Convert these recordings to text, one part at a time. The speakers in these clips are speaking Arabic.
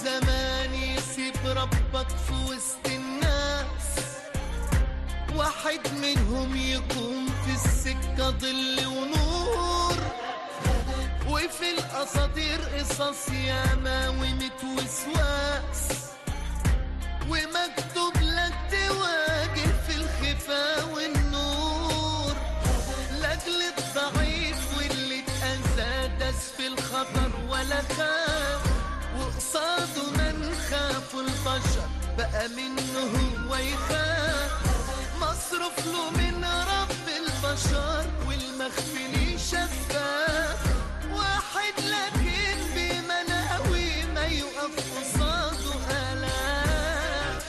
زمان يسيب ربك في وسط الناس، واحد منهم يكون في السكة ظل ونور، وفي الأساطير قصص ياما ومت وسواس، ومكتوب لك تواجه في الخفا والنور، لأجل الضعيف واللي اتأذى داس في الخطر ولا خاف، وقصاده من خافوا البشر بقى منه هو يخاف، مصروف له من رب البشر والمخفي شفاف، واحد لكن بمناوي ما يقف قصاده آلاف.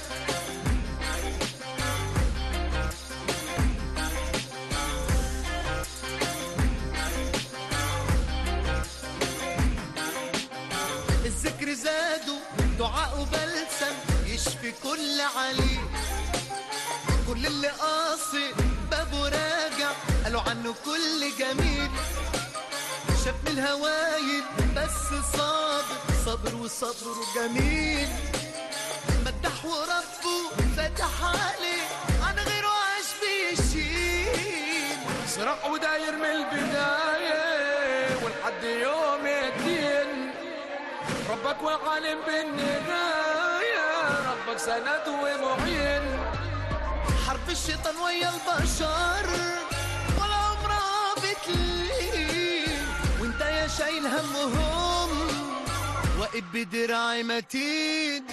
الذكر زاده دعاء بلسم يشفي كل عليل، كل اللي قاصد بابه راجع قالوا عنه كل جميل، شاف من الهوايل بس صابر وصبره جميل، مدح وربه فتح عليه عن غيره عاش بيشيل، صراع وداير من البداية ولحد يوم الدين، ربك وعالم بالنهاية، ربك سند ومعين، حرب الشيطان ويا البشر ولا عمرها بتلين، وانت يا شايل همهم واقف بدراعي متين.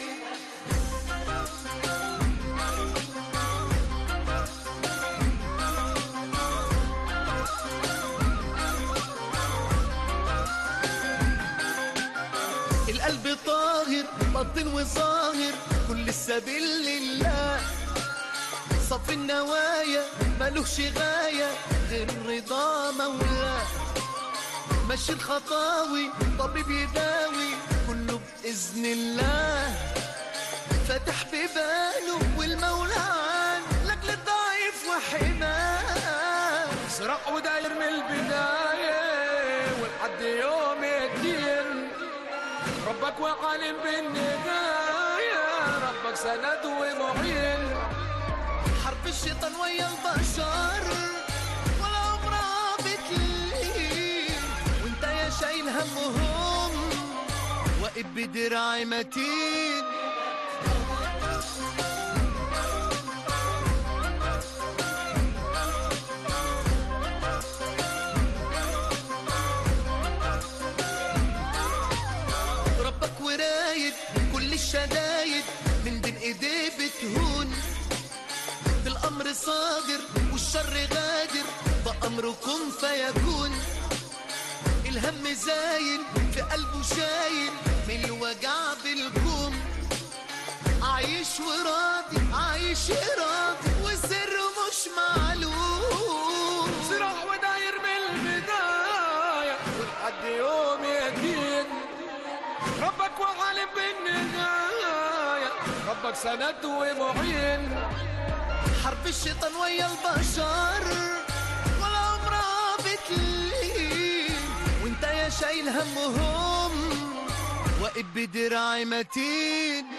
القلب طاهر باطن وظاهر كل السبيل لله، صف النوايا ملوش غاية غير رضا مولاه، مشي الخطاوي طبيب يداوي كله بإذن الله، فتح بباله والمولى عان لأجل الضعيف وحماه، صراع وداير من البداية ولحد يوم الدين، ربك وعالم بالنهاية، ربك سند ومعين، حرب الشيطان ويا البشر ولا عمرها بتلين، وانت يا شايل همهم واقف بدراعي متين. ربك ورايد كل الشدايد من بين ايديه بتهون، بالأمر صادر والشر غادر بأمركم فيكون، الهم زاين في قلبه شايل من الوجع بالكوم، عايش وراضي عايش راضي والسر مش معلوم، صراع وداير من البداية ولحد يوم الدين، ربك وعالم بالنهاية، ربك سند ومعين، حرب الشيطان ويا البشر ولا عمرها بتلين، وانت يا شايل همهم واقف بدراعي متين.